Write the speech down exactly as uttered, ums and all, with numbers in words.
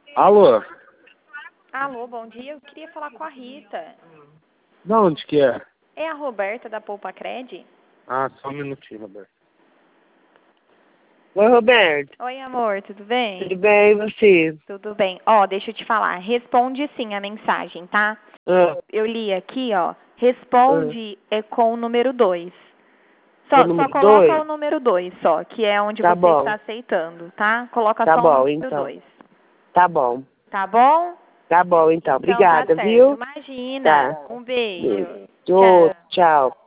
Alô? Alô, bom dia. Eu queria falar com a Rita. Da onde que é? É a Roberta da Poupa Cred? Ah, só um minutinho, Roberto. Oi, Roberto. Oi, amor, tudo bem? Tudo bem, e você? Tudo bem. Ó, deixa eu te falar. Responde sim a mensagem, tá? Ah, Eu li aqui, ó. ah. Responde é com o número dois. Com o Só, só número coloca dois? o número dois, só, que é onde Tá você bom. está aceitando, tá? Coloca Tá só o bom, número então. dois. Tá bom. Tá bom? Tá bom, então. Então tá Obrigada, certo. viu? Imagina. Tá. Um beijo. Beijo. Tchau. Tchau.